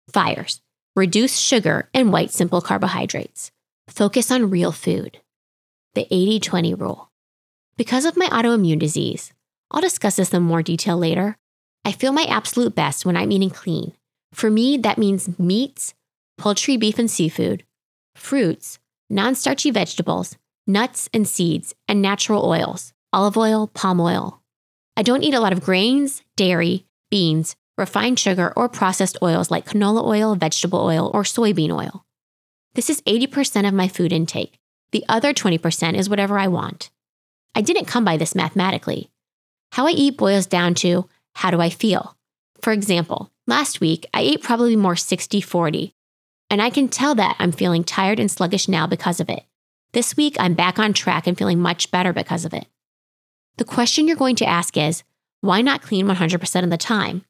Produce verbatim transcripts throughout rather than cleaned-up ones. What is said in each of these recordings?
Fires. Reduce sugar and white simple carbohydrates. Focus on real food. The eighty twenty rule. Because of my autoimmune disease, I'll discuss this in more detail later, I feel my absolute best when I'm eating clean. For me, that means meats, poultry, beef, and seafood, fruits, non-starchy vegetables, nuts and seeds, and natural oils, olive oil, palm oil. I don't eat a lot of grains, dairy, beans, refined sugar, or processed oils like canola oil, vegetable oil, or soybean oil. This is eighty percent of my food intake. The other twenty percent is whatever I want. I didn't come by this mathematically. How I eat boils down to, how do I feel? For example, last week, I ate probably more sixty forty, and I can tell that I'm feeling tired and sluggish now because of it. This week, I'm back on track and feeling much better because of it. The question you're going to ask is, why not clean one hundred percent of the time?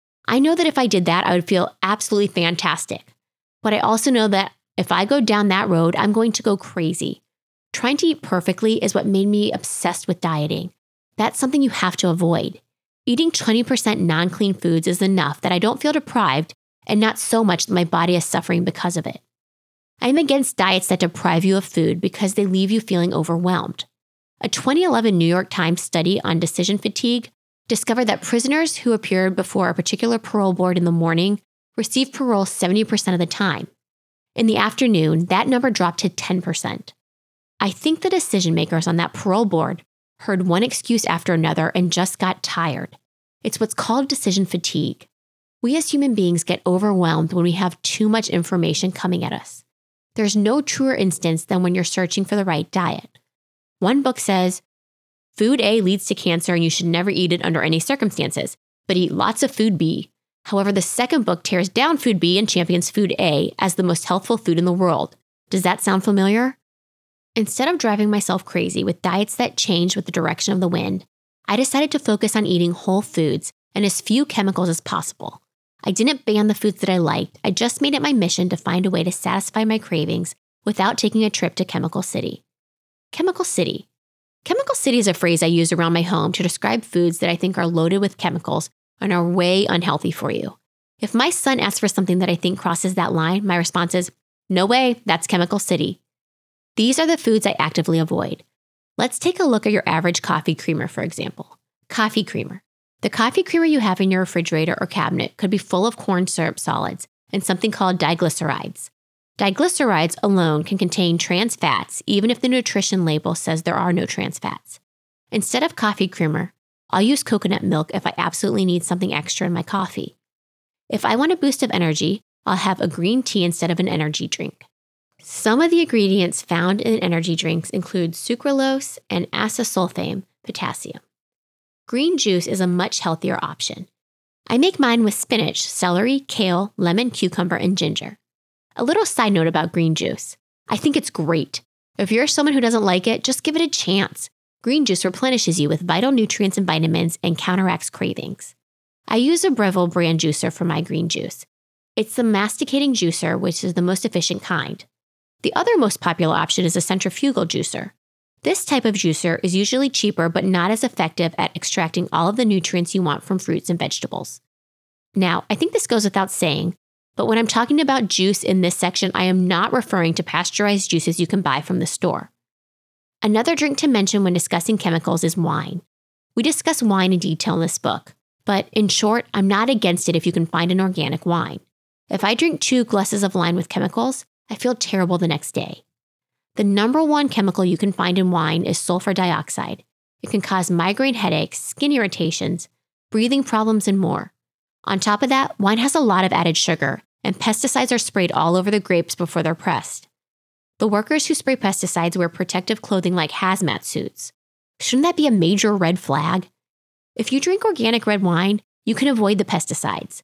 I know that if I did that, I would feel absolutely fantastic. But I also know that if I go down that road, I'm going to go crazy. Trying to eat perfectly is what made me obsessed with dieting. That's something you have to avoid. Eating twenty percent non-clean foods is enough that I don't feel deprived and not so much that my body is suffering because of it. I'm against diets that deprive you of food because they leave you feeling overwhelmed. A twenty eleven New York Times study on decision fatigue discovered that prisoners who appeared before a particular parole board in the morning received parole seventy percent of the time. In the afternoon, that number dropped to ten percent. I think the decision makers on that parole board heard one excuse after another and just got tired. It's what's called decision fatigue. We as human beings get overwhelmed when we have too much information coming at us. There's no truer instance than when you're searching for the right diet. One book says, food A leads to cancer and you should never eat it under any circumstances, but eat lots of food B. However, the second book tears down food B and champions food A as the most healthful food in the world. Does that sound familiar? Instead of driving myself crazy with diets that change with the direction of the wind, I decided to focus on eating whole foods and as few chemicals as possible. I didn't ban the foods that I liked, I just made it my mission to find a way to satisfy my cravings without taking a trip to Chemical City. Chemical City. Chemical City is a phrase I use around my home to describe foods that I think are loaded with chemicals and are way unhealthy for you. If my son asks for something that I think crosses that line, my response is, no way, that's Chemical City. These are the foods I actively avoid. Let's take a look at your average coffee creamer, for example. Coffee creamer. The coffee creamer you have in your refrigerator or cabinet could be full of corn syrup solids and something called diglycerides. Diglycerides alone can contain trans fats, even if the nutrition label says there are no trans fats. Instead of coffee creamer, I'll use coconut milk if I absolutely need something extra in my coffee. If I want a boost of energy, I'll have a green tea instead of an energy drink. Some of the ingredients found in energy drinks include sucralose and acesulfame potassium. Green juice is a much healthier option. I make mine with spinach, celery, kale, lemon, cucumber, and ginger. A little side note about green juice. I think it's great. If you're someone who doesn't like it, just give it a chance. Green juice replenishes you with vital nutrients and vitamins and counteracts cravings. I use a Breville brand juicer for my green juice. It's the masticating juicer, which is the most efficient kind. The other most popular option is a centrifugal juicer. This type of juicer is usually cheaper but not as effective at extracting all of the nutrients you want from fruits and vegetables. Now, I think this goes without saying, but when I'm talking about juice in this section, I am not referring to pasteurized juices you can buy from the store. Another drink to mention when discussing chemicals is wine. We discuss wine in detail in this book, but in short, I'm not against it if you can find an organic wine. If I drink two glasses of wine with chemicals, I feel terrible the next day. The number one chemical you can find in wine is sulfur dioxide. It can cause migraine headaches, skin irritations, breathing problems, and more. On top of that, wine has a lot of added sugar, and pesticides are sprayed all over the grapes before they're pressed. The workers who spray pesticides wear protective clothing like hazmat suits. Shouldn't that be a major red flag? If you drink organic red wine, you can avoid the pesticides.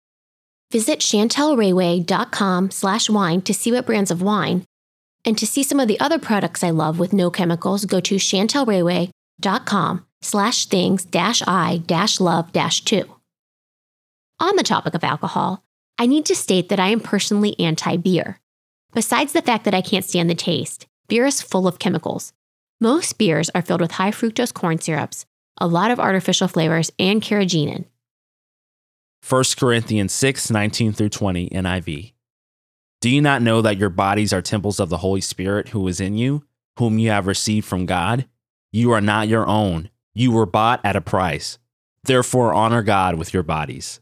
Visit chantelrayway.com slash wine to see what brands of wine, and to see some of the other products I love with no chemicals, go to chantelrayway.com slash things dash I dash love dash two. On the topic of alcohol, I need to state that I am personally anti-beer. Besides the fact that I can't stand the taste, beer is full of chemicals. Most beers are filled with high fructose corn syrups, a lot of artificial flavors, and carrageenan. First Corinthians six, nineteen through twenty, N I V. Do you not know that your bodies are temples of the Holy Spirit who is in you, whom you have received from God? You are not your own. You were bought at a price. Therefore, honor God with your bodies.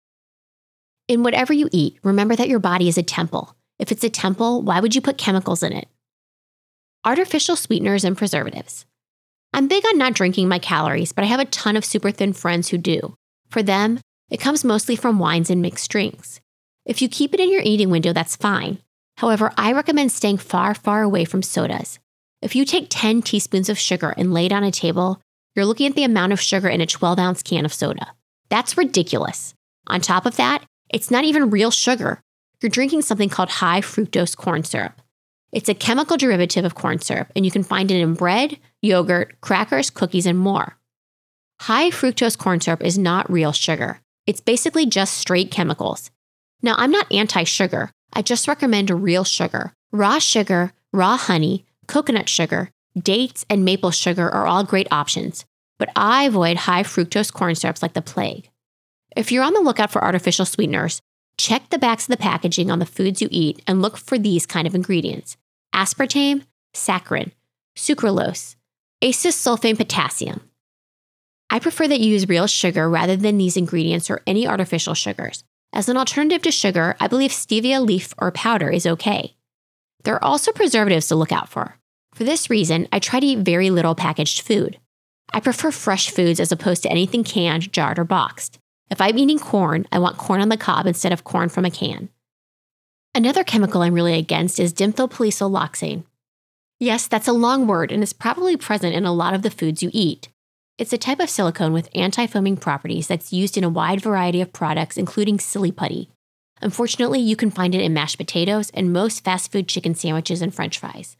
In whatever you eat, remember that your body is a temple. If it's a temple, why would you put chemicals in it? Artificial sweeteners and preservatives. I'm big on not drinking my calories, but I have a ton of super thin friends who do. For them, it comes mostly from wines and mixed drinks. If you keep it in your eating window, that's fine. However, I recommend staying far, far away from sodas. If you take ten teaspoons of sugar and lay it on a table, you're looking at the amount of sugar in a twelve ounce can of soda. That's ridiculous. On top of that, it's not even real sugar. You're drinking something called high fructose corn syrup. It's a chemical derivative of corn syrup, and you can find it in bread, yogurt, crackers, cookies, and more. High fructose corn syrup is not real sugar. It's basically just straight chemicals. Now, I'm not anti-sugar. I just recommend real sugar. Raw sugar, raw honey, coconut sugar, dates, and maple sugar are all great options, but I avoid high fructose corn syrups like the plague. If you're on the lookout for artificial sweeteners, check the backs of the packaging on the foods you eat and look for these kind of ingredients: aspartame, saccharin, sucralose, acesulfame potassium. I prefer that you use real sugar rather than these ingredients or any artificial sugars. As an alternative to sugar, I believe stevia leaf or powder is okay. There are also preservatives to look out for. For this reason, I try to eat very little packaged food. I prefer fresh foods as opposed to anything canned, jarred, or boxed. If I'm eating corn, I want corn on the cob instead of corn from a can. Another chemical I'm really against is dimethylpolysiloxane. Yes, that's a long word and is probably present in a lot of the foods you eat. It's a type of silicone with anti-foaming properties that's used in a wide variety of products, including silly putty. Unfortunately, you can find it in mashed potatoes and most fast food chicken sandwiches and french fries.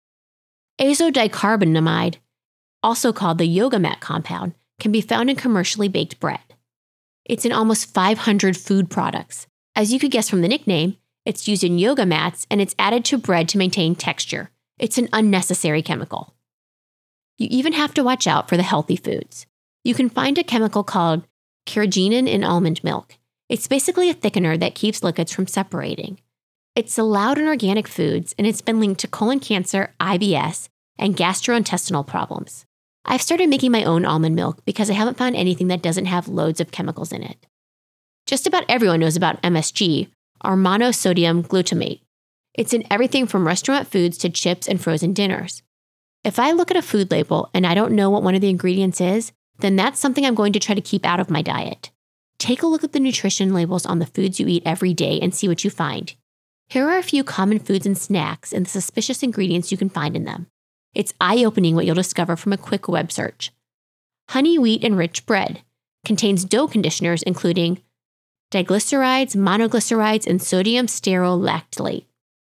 Azodicarbonamide, also called the yoga mat compound, can be found in commercially baked bread. It's in almost five hundred food products. As you could guess from the nickname, it's used in yoga mats and it's added to bread to maintain texture. It's an unnecessary chemical. You even have to watch out for the healthy foods. You can find a chemical called carrageenan in almond milk. It's basically a thickener that keeps liquids from separating. It's allowed in organic foods, and it's been linked to colon cancer, I B S, and gastrointestinal problems. I've started making my own almond milk because I haven't found anything that doesn't have loads of chemicals in it. Just about everyone knows about M S G, or monosodium glutamate. It's in everything from restaurant foods to chips and frozen dinners. If I look at a food label and I don't know what one of the ingredients is, then that's something I'm going to try to keep out of my diet. Take a look at the nutrition labels on the foods you eat every day and see what you find. Here are a few common foods and snacks and the suspicious ingredients you can find in them. It's eye-opening what you'll discover from a quick web search. Honey wheat enriched bread contains dough conditioners including diglycerides, monoglycerides, and sodium sterol lactylate.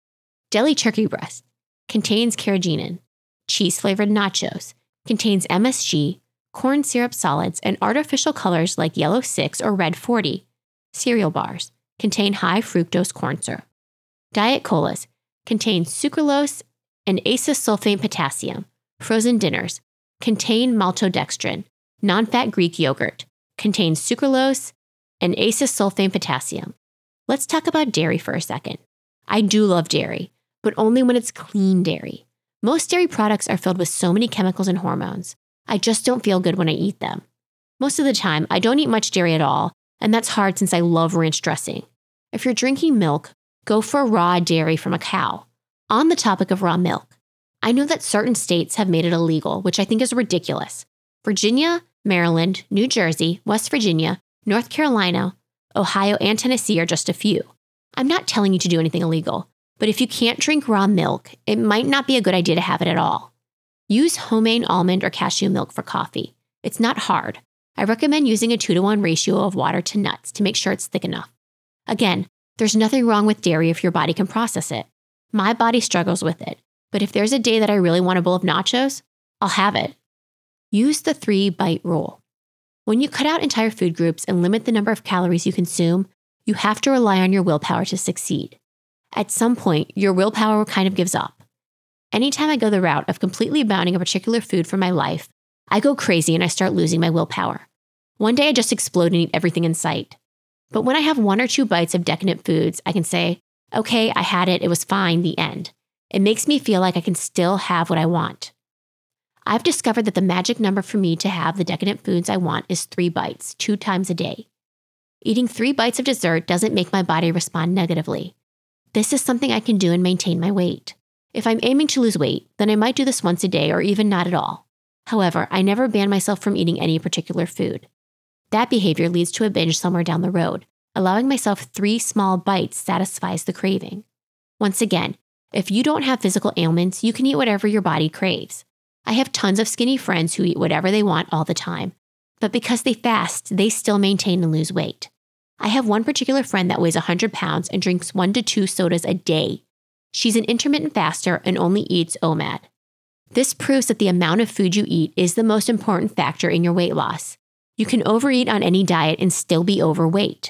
Deli turkey breast contains carrageenan. Cheese-flavored nachos contains M S G, corn syrup solids, and artificial colors like yellow six or red forty. Cereal bars contain high fructose corn syrup. Diet colas contain sucralose and acesulfame potassium. Frozen dinners contain maltodextrin. Non-fat Greek yogurt contains sucralose and acesulfame potassium. Let's talk about dairy for a second. I do love dairy, but only when it's clean dairy. Most dairy products are filled with so many chemicals and hormones. I just don't feel good when I eat them. Most of the time, I don't eat much dairy at all, and that's hard since I love ranch dressing. If you're drinking milk, go for raw dairy from a cow. On the topic of raw milk, I know that certain states have made it illegal, which I think is ridiculous. Virginia, Maryland, New Jersey, West Virginia, North Carolina, Ohio, and Tennessee are just a few. I'm not telling you to do anything illegal, but if you can't drink raw milk, it might not be a good idea to have it at all. Use homemade almond or cashew milk for coffee. It's not hard. I recommend using a two to one ratio of water to nuts to make sure it's thick enough. Again, there's nothing wrong with dairy if your body can process it. My body struggles with it, but if there's a day that I really want a bowl of nachos, I'll have it. Use the three-bite rule. When you cut out entire food groups and limit the number of calories you consume, you have to rely on your willpower to succeed. At some point, your willpower kind of gives up. Anytime I go the route of completely banning a particular food from my life, I go crazy and I start losing my willpower. One day I just explode and eat everything in sight. But when I have one or two bites of decadent foods, I can say, okay, I had it, it was fine, the end. It makes me feel like I can still have what I want. I've discovered that the magic number for me to have the decadent foods I want is three bites, two times a day. Eating three bites of dessert doesn't make my body respond negatively. This is something I can do and maintain my weight. If I'm aiming to lose weight, then I might do this once a day or even not at all. However, I never ban myself from eating any particular food. That behavior leads to a binge somewhere down the road. Allowing myself three small bites satisfies the craving. Once again, if you don't have physical ailments, you can eat whatever your body craves. I have tons of skinny friends who eat whatever they want all the time, but because they fast, they still maintain and lose weight. I have one particular friend that weighs one hundred pounds and drinks one to two sodas a day. She's an intermittent faster and only eats O M A D. This proves that the amount of food you eat is the most important factor in your weight loss. You can overeat on any diet and still be overweight.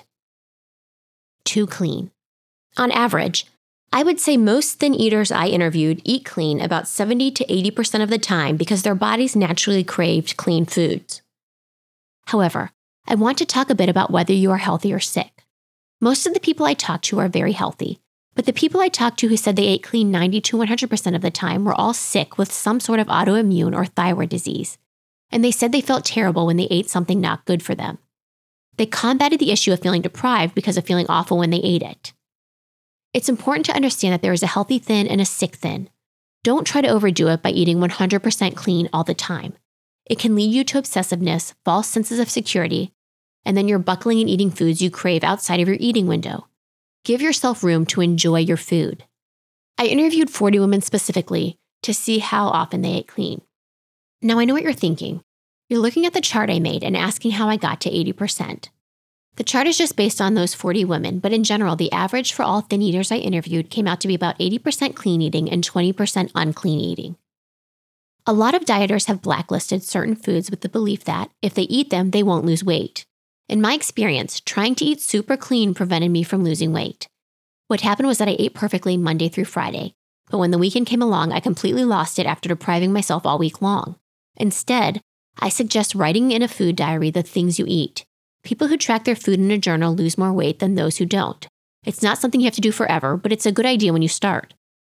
Too clean. On average, I would say most thin eaters I interviewed eat clean about seventy to eighty percent of the time because their bodies naturally craved clean foods. However, I want to talk a bit about whether you are healthy or sick. Most of the people I talk to are very healthy, but the people I talked to who said they ate clean ninety to one hundred percent of the time were all sick with some sort of autoimmune or thyroid disease, and they said they felt terrible when they ate something not good for them. They combated the issue of feeling deprived because of feeling awful when they ate it. It's important to understand that there is a healthy thin and a sick thin. Don't try to overdo it by eating one hundred percent clean all the time. It can lead you to obsessiveness, false senses of security, and then you're buckling and eating foods you crave outside of your eating window. Give yourself room to enjoy your food. I interviewed forty women specifically to see how often they ate clean. Now I know what you're thinking. You're looking at the chart I made and asking how I got to eighty percent. The chart is just based on those forty women, but in general, the average for all thin eaters I interviewed came out to be about eighty percent clean eating and twenty percent unclean eating. A lot of dieters have blacklisted certain foods with the belief that, if they eat them, they won't lose weight. In my experience, trying to eat super clean prevented me from losing weight. What happened was that I ate perfectly Monday through Friday, but when the weekend came along, I completely lost it after depriving myself all week long. Instead, I suggest writing in a food diary the things you eat. People who track their food in a journal lose more weight than those who don't. It's not something you have to do forever, but it's a good idea when you start.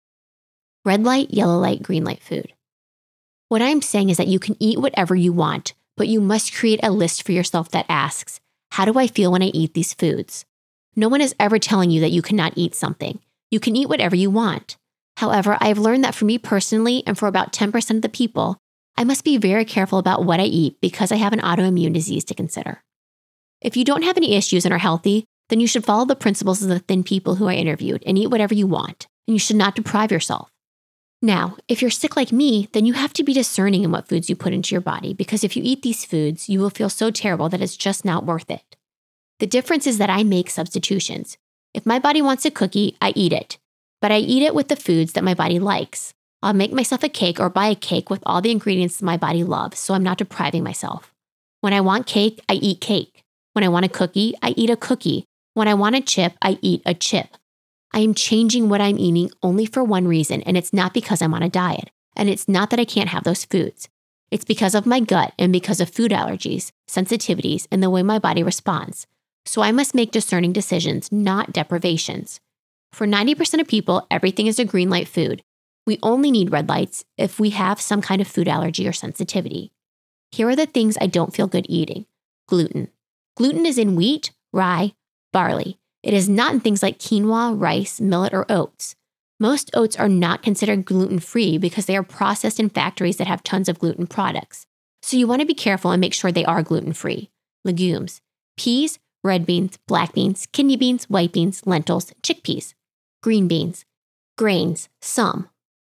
Red light, yellow light, green light food. What I'm saying is that you can eat whatever you want, but you must create a list for yourself that asks, how do I feel when I eat these foods? No one is ever telling you that you cannot eat something. You can eat whatever you want. However, I have learned that for me personally and for about ten percent of the people, I must be very careful about what I eat because I have an autoimmune disease to consider. If you don't have any issues and are healthy, then you should follow the principles of the thin people who I interviewed and eat whatever you want, and you should not deprive yourself. Now, if you're sick like me, then you have to be discerning in what foods you put into your body because if you eat these foods, you will feel so terrible that it's just not worth it. The difference is that I make substitutions. If my body wants a cookie, I eat it, but I eat it with the foods that my body likes. I'll make myself a cake or buy a cake with all the ingredients my body loves, so I'm not depriving myself. When I want cake, I eat cake. When I want a cookie, I eat a cookie. When I want a chip, I eat a chip. I am changing what I'm eating only for one reason, and it's not because I'm on a diet. And it's not that I can't have those foods. It's because of my gut and because of food allergies, sensitivities, and the way my body responds. So I must make discerning decisions, not deprivations. For ninety percent of people, everything is a green light food. We only need red lights if we have some kind of food allergy or sensitivity. Here are the things I don't feel good eating. Gluten. Gluten is in wheat, rye, barley. It is not in things like quinoa, rice, millet, or oats. Most oats are not considered gluten-free because they are processed in factories that have tons of gluten products. So you want to be careful and make sure they are gluten-free. Legumes. Peas, red beans, black beans, kidney beans, white beans, lentils, chickpeas. Green beans. Grains, some.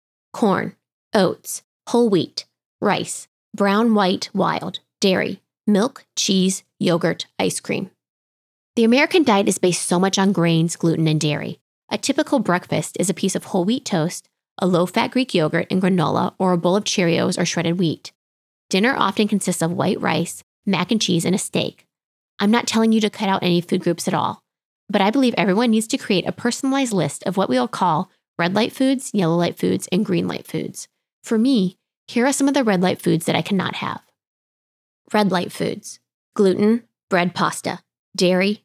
Corn, oats, whole wheat, rice, brown, white, wild, dairy, milk, cheese, yogurt, ice cream. The American diet is based so much on grains, gluten, and dairy. A typical breakfast is a piece of whole wheat toast, a low-fat Greek yogurt and granola, or a bowl of Cheerios or shredded wheat. Dinner often consists of white rice, mac and cheese, and a steak. I'm not telling you to cut out any food groups at all, but I believe everyone needs to create a personalized list of what we will call red light foods, yellow light foods, and green light foods. For me, here are some of the red light foods that I cannot have. Red light foods: gluten, bread, pasta, dairy,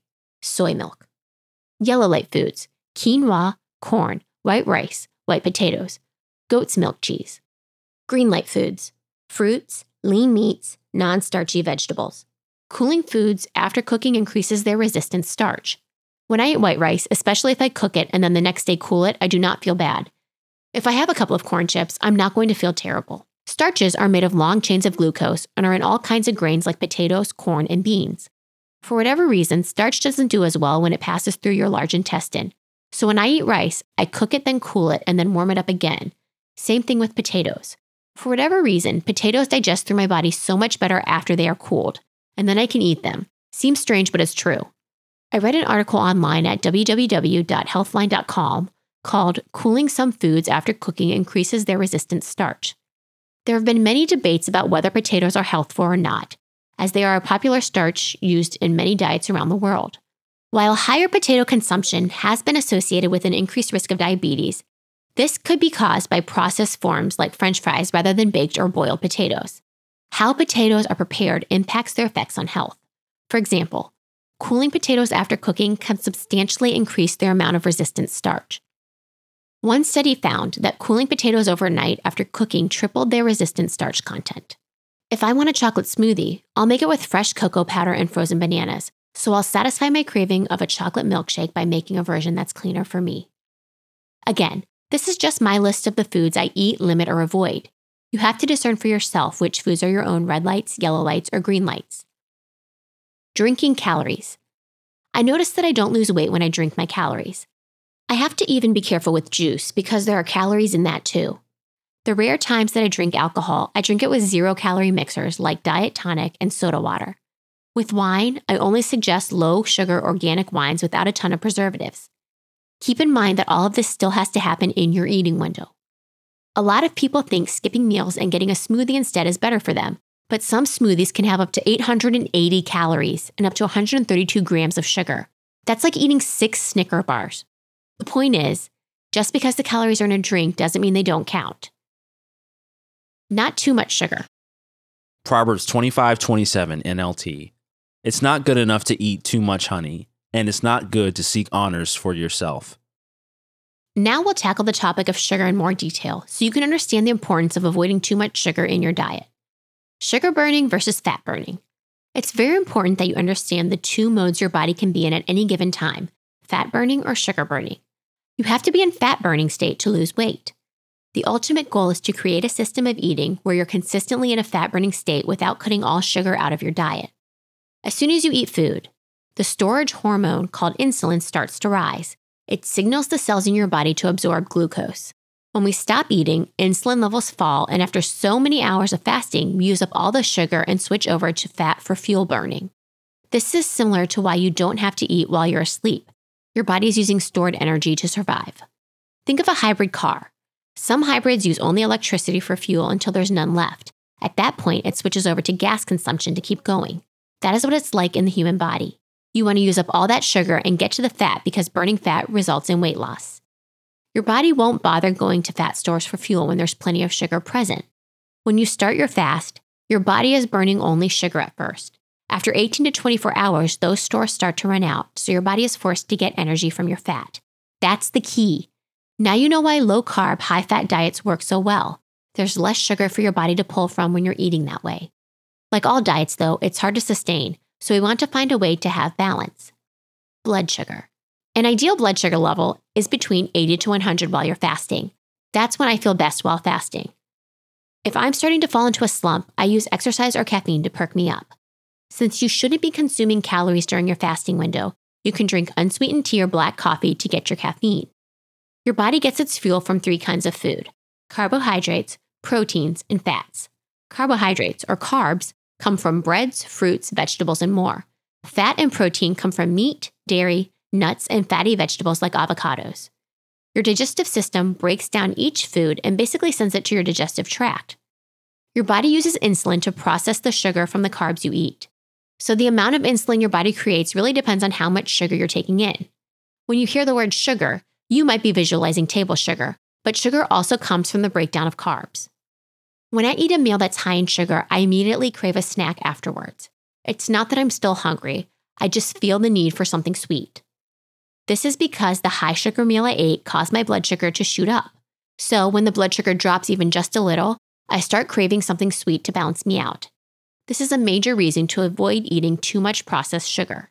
soy milk. Yellow light foods, quinoa, corn, white rice, white potatoes, goat's milk cheese. Green light foods, fruits, lean meats, non-starchy vegetables. Cooling foods after cooking increases their resistance starch. When I eat white rice, especially if I cook it and then the next day cool it, I do not feel bad. If I have a couple of corn chips, I'm not going to feel terrible. Starches are made of long chains of glucose and are in all kinds of grains like potatoes, corn, and beans. For whatever reason, starch doesn't do as well when it passes through your large intestine. So when I eat rice, I cook it, then cool it, and then warm it up again. Same thing with potatoes. For whatever reason, potatoes digest through my body so much better after they are cooled, and then I can eat them. Seems strange, but it's true. I read an article online at w w w dot healthline dot com called Cooling Some Foods After Cooking Increases Their Resistance Starch. There have been many debates about whether potatoes are healthful or not, as they are a popular starch used in many diets around the world. While higher potato consumption has been associated with an increased risk of diabetes, this could be caused by processed forms like French fries rather than baked or boiled potatoes. How potatoes are prepared impacts their effects on health. For example, cooling potatoes after cooking can substantially increase their amount of resistant starch. One study found that cooling potatoes overnight after cooking tripled their resistant starch content. If I want a chocolate smoothie, I'll make it with fresh cocoa powder and frozen bananas, so I'll satisfy my craving of a chocolate milkshake by making a version that's cleaner for me. Again, this is just my list of the foods I eat, limit, or avoid. You have to discern for yourself which foods are your own red lights, yellow lights, or green lights. Drinking calories. I notice that I don't lose weight when I drink my calories. I have to even be careful with juice because there are calories in that too. The rare times that I drink alcohol, I drink it with zero-calorie mixers like diet tonic and soda water. With wine, I only suggest low-sugar organic wines without a ton of preservatives. Keep in mind that all of this still has to happen in your eating window. A lot of people think skipping meals and getting a smoothie instead is better for them, but some smoothies can have up to eight hundred eighty calories and up to one hundred thirty-two grams of sugar. That's like eating six Snicker bars. The point is, just because the calories are in a drink doesn't mean they don't count. Not too much sugar. Proverbs twenty-five twenty-seven N L T. It's not good enough to eat too much honey, and it's not good to seek honors for yourself. Now we'll tackle the topic of sugar in more detail so you can understand the importance of avoiding too much sugar in your diet. Sugar burning versus fat burning. It's very important that you understand the two modes your body can be in at any given time, fat burning or sugar burning. You have to be in fat burning state to lose weight. The ultimate goal is to create a system of eating where you're consistently in a fat burning state without cutting all sugar out of your diet. As soon as you eat food, the storage hormone called insulin starts to rise. It signals the cells in your body to absorb glucose. When we stop eating, insulin levels fall, and after so many hours of fasting, we use up all the sugar and switch over to fat for fuel burning. This is similar to why you don't have to eat while you're asleep. Your body is using stored energy to survive. Think of a hybrid car. Some hybrids use only electricity for fuel until there's none left. At that point, it switches over to gas consumption to keep going. That is what it's like in the human body. You want to use up all that sugar and get to the fat because burning fat results in weight loss. Your body won't bother going to fat stores for fuel when there's plenty of sugar present. When you start your fast, your body is burning only sugar at first. After eighteen to twenty-four hours, those stores start to run out, so your body is forced to get energy from your fat. That's the key. Now you know why low-carb, high-fat diets work so well. There's less sugar for your body to pull from when you're eating that way. Like all diets, though, it's hard to sustain, so we want to find a way to have balance. Blood sugar. An ideal blood sugar level is between eighty to one hundred while you're fasting. That's when I feel best while fasting. If I'm starting to fall into a slump, I use exercise or caffeine to perk me up. Since you shouldn't be consuming calories during your fasting window, you can drink unsweetened tea or black coffee to get your caffeine. Your body gets its fuel from three kinds of food: carbohydrates, proteins, and fats. Carbohydrates, or carbs, come from breads, fruits, vegetables, and more. Fat and protein come from meat, dairy, nuts, and fatty vegetables like avocados. Your digestive system breaks down each food and basically sends it to your digestive tract. Your body uses insulin to process the sugar from the carbs you eat. So the amount of insulin your body creates really depends on how much sugar you're taking in. When you hear the word sugar, you might be visualizing table sugar, but sugar also comes from the breakdown of carbs. When I eat a meal that's high in sugar, I immediately crave a snack afterwards. It's not that I'm still hungry. I just feel the need for something sweet. This is because the high sugar meal I ate caused my blood sugar to shoot up. So when the blood sugar drops even just a little, I start craving something sweet to balance me out. This is a major reason to avoid eating too much processed sugar.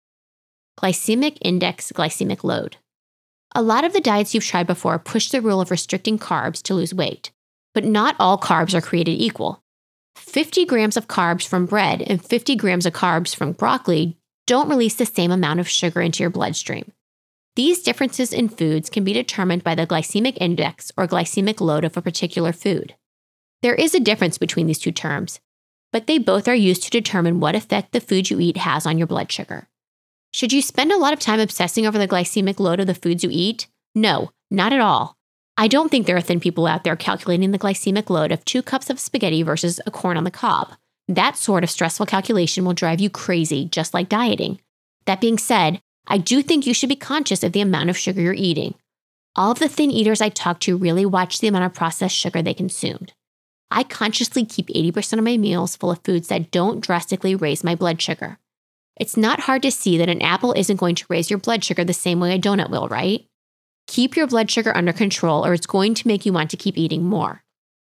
Glycemic index, glycemic load. A lot of the diets you've tried before push the rule of restricting carbs to lose weight, but not all carbs are created equal. fifty grams of carbs from bread and fifty grams of carbs from broccoli don't release the same amount of sugar into your bloodstream. These differences in foods can be determined by the glycemic index or glycemic load of a particular food. There is a difference between these two terms, but they both are used to determine what effect the food you eat has on your blood sugar. Should you spend a lot of time obsessing over the glycemic load of the foods you eat? No, not at all. I don't think there are thin people out there calculating the glycemic load of two cups of spaghetti versus a corn on the cob. That sort of stressful calculation will drive you crazy, just like dieting. That being said, I do think you should be conscious of the amount of sugar you're eating. All of the thin eaters I talk to really watch the amount of processed sugar they consumed. I consciously keep eighty percent of my meals full of foods that don't drastically raise my blood sugar. It's not hard to see that an apple isn't going to raise your blood sugar the same way a donut will, right? Keep your blood sugar under control or it's going to make you want to keep eating more.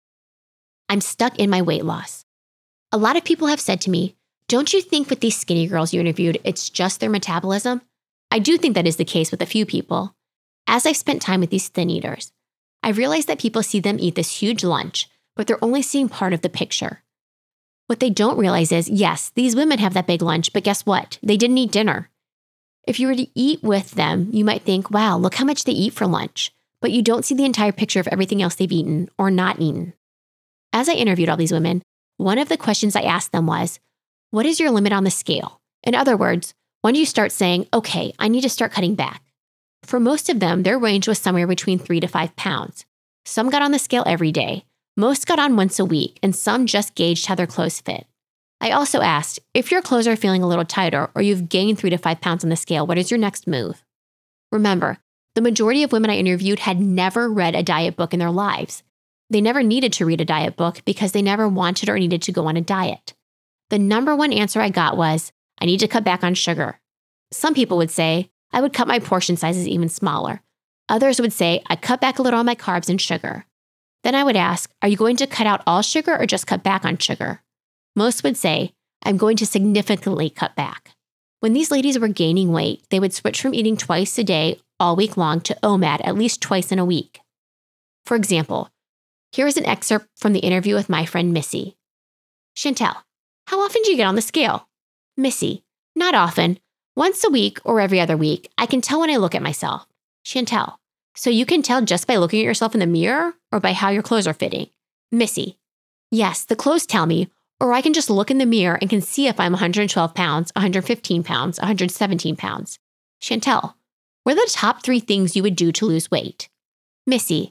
I'm stuck in my weight loss. A lot of people have said to me, don't you think with these skinny girls you interviewed, it's just their metabolism? I do think that is the case with a few people. As I've spent time with these thin eaters, I've realized that people see them eat this huge lunch, but they're only seeing part of the picture. What they don't realize is, yes, these women have that big lunch, but guess what? They didn't eat dinner. If you were to eat with them, you might think, wow, look how much they eat for lunch, but you don't see the entire picture of everything else they've eaten or not eaten. As I interviewed all these women, one of the questions I asked them was, what is your limit on the scale? In other words, when do you start saying, okay, I need to start cutting back? For most of them, their range was somewhere between three to five pounds. Some got on the scale every day. Most got on once a week, and some just gauged how their clothes fit. I also asked, if your clothes are feeling a little tighter or you've gained three to five pounds on the scale, what is your next move? Remember, the majority of women I interviewed had never read a diet book in their lives. They never needed to read a diet book because they never wanted or needed to go on a diet. The number one answer I got was, I need to cut back on sugar. Some people would say, I would cut my portion sizes even smaller. Others would say, I cut back a little on my carbs and sugar. Then I would ask, are you going to cut out all sugar or just cut back on sugar? Most would say, I'm going to significantly cut back. When these ladies were gaining weight, they would switch from eating twice a day all week long to O M A D at least twice in a week. For example, here is an excerpt from the interview with my friend Missy. Chantel, how often do you get on the scale? Missy, not often. Once a week or every other week, I can tell when I look at myself. Chantel, so you can tell just by looking at yourself in the mirror or by how your clothes are fitting? Missy, yes, the clothes tell me, or I can just look in the mirror and can see if I'm one hundred twelve pounds, one hundred fifteen pounds, one hundred seventeen pounds. Chantel, what are the top three things you would do to lose weight? Missy,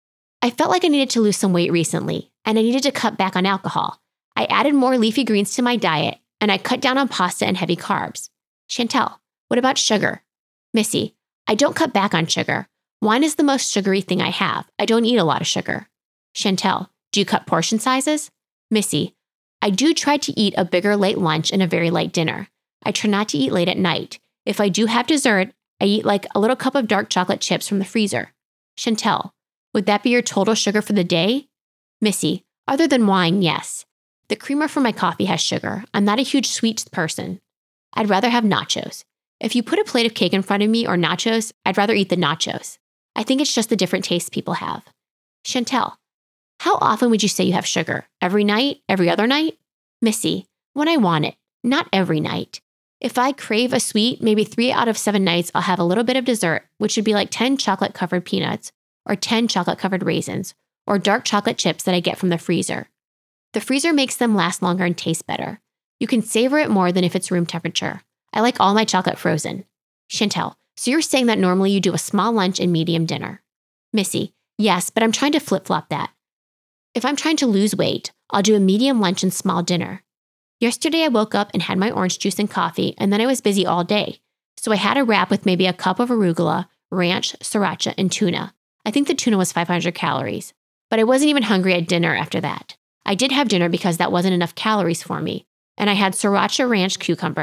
I felt like I needed to lose some weight recently, and I needed to cut back on alcohol. I added more leafy greens to my diet, and I cut down on pasta and heavy carbs. Chantel, what about sugar? Missy, I don't cut back on sugar. Wine is the most sugary thing I have. I don't eat a lot of sugar. Chantel, do you cut portion sizes? Missy, I do try to eat a bigger late lunch and a very light dinner. I try not to eat late at night. If I do have dessert, I eat like a little cup of dark chocolate chips from the freezer. Chantel, would that be your total sugar for the day? Missy, other than wine, yes. The creamer for my coffee has sugar. I'm not a huge sweets person. I'd rather have nachos. If you put a plate of cake in front of me or nachos, I'd rather eat the nachos. I think it's just the different tastes people have. Chantel, how often would you say you have sugar? Every night? Every other night? Missy, when I want it, not every night. If I crave a sweet, maybe three out of seven nights, I'll have a little bit of dessert, which would be like ten chocolate-covered peanuts, or ten chocolate-covered raisins, or dark chocolate chips that I get from the freezer. The freezer makes them last longer and taste better. You can savor it more than if it's room temperature. I like all my chocolate frozen. Chantel, so you're saying that normally you do a small lunch and medium dinner? Missy, yes, but I'm trying to flip-flop that. If I'm trying to lose weight, I'll do a medium lunch and small dinner. Yesterday I woke up and had my orange juice and coffee, and then I was busy all day. So I had a wrap with maybe a cup of arugula, ranch, sriracha, and tuna. I think the tuna was five hundred calories. But I wasn't even hungry at dinner after that. I did have dinner because that wasn't enough calories for me. And I had sriracha ranch cucumbers,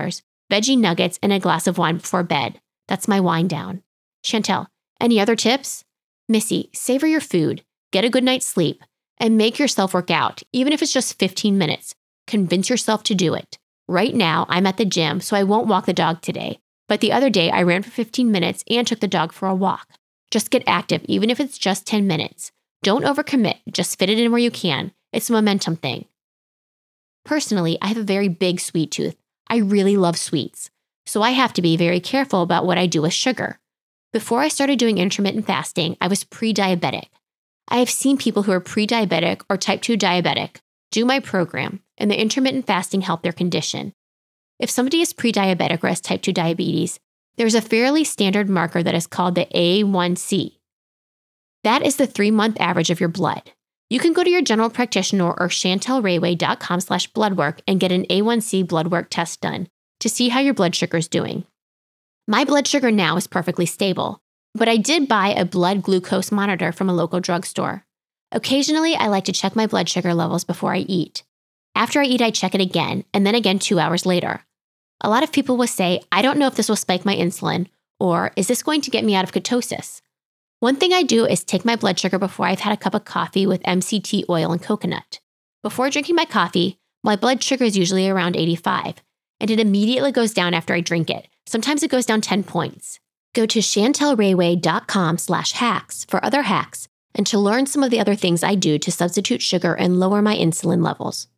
veggie nuggets, and a glass of wine before bed. That's my wind down. Chantel, any other tips? Missy, savor your food, get a good night's sleep, and make yourself work out, even if it's just fifteen minutes. Convince yourself to do it. Right now, I'm at the gym, so I won't walk the dog today. But the other day, I ran for fifteen minutes and took the dog for a walk. Just get active, even if it's just ten minutes. Don't overcommit, just fit it in where you can. It's a momentum thing. Personally, I have a very big sweet tooth. I really love sweets, so I have to be very careful about what I do with sugar. Before I started doing intermittent fasting, I was pre-diabetic. I have seen people who are pre-diabetic or type two diabetic do my program, and the intermittent fasting helped their condition. If somebody is pre-diabetic or has type two diabetes, there's a fairly standard marker that is called the A one C. That is the three-month average of your blood. You can go to your general practitioner or chantelrayway.com slash bloodwork and get an A one C blood work test done to see how your blood sugar is doing. My blood sugar now is perfectly stable, but I did buy a blood glucose monitor from a local drugstore. Occasionally, I like to check my blood sugar levels before I eat. After I eat, I check it again, and then again two hours later. A lot of people will say, I don't know if this will spike my insulin, or is this going to get me out of ketosis? One thing I do is take my blood sugar before I've had a cup of coffee with M C T oil and coconut. Before drinking my coffee, my blood sugar is usually around eighty-five, and it immediately goes down after I drink it. Sometimes it goes down ten points. Go to chantelrayway.com slash hacks for other hacks and to learn some of the other things I do to substitute sugar and lower my insulin levels.